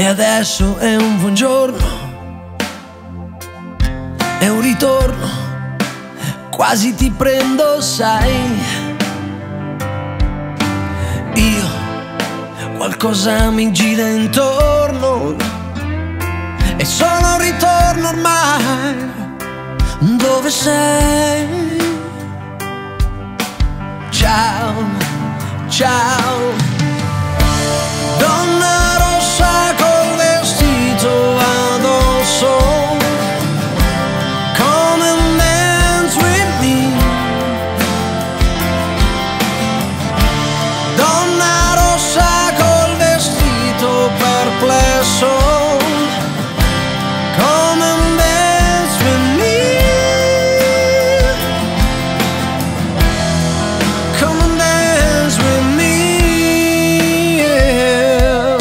adesso è un buongiorno, è un ritorno, quasi ti prendo, sai. Io, qualcosa mi gira intorno e sono un ritorno ormai. Dove sei? Ciao, ciao. Donna rossa col vestito addosso, come un dance with me. Donna rossa col vestito perplesso, come un dance with me. Come un dance with me, yeah.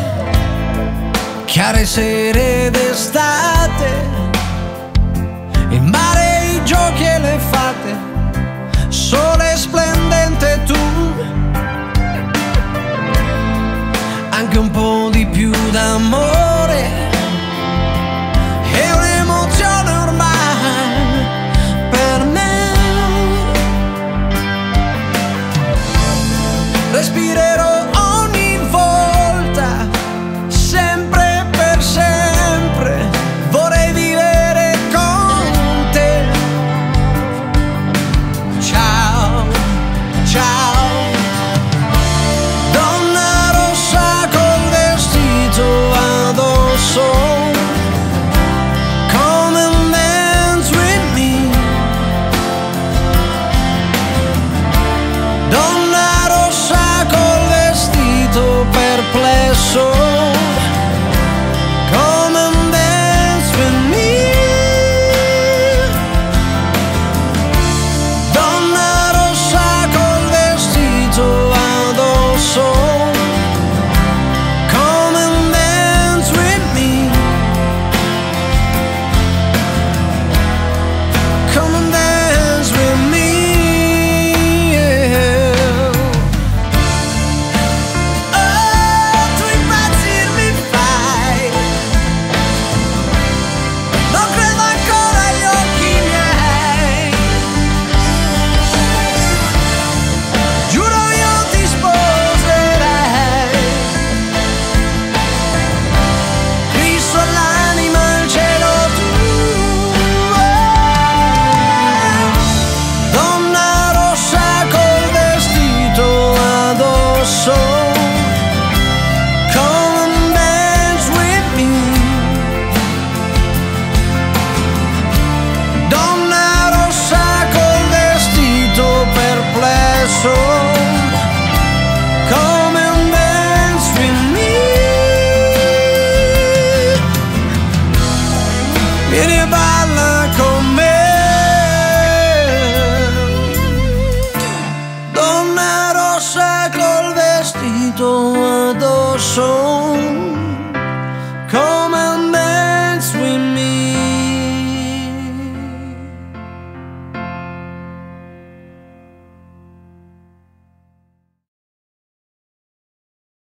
Chiare sere d'estate, il mare, i giochi e le fate, sole splendente tu, anche un po' di più d'amore, è un'emozione ormai per me. Respirerò ogni volta, sempre per sempre, vorrei vivere con te. Ciao, ciao. Donna rossa col vestito addosso, come un dance with me. Donna rossa col vestito perplesso, come un dance with me. Donna rossa col vestito addosso, come un dance with me. Come un dance with me, yeah. Oh, tu impazzirmi fai, non credo ancora agli occhi miei. Giuro io ti sposerei, Cristo all'anima, il cielo tu. Donna rossa col vestito addosso, come un dance with me. Donna rossa col vestito perplesso, come un dance with me. Vieni e balla con me. Donna rossa col vestito addosso,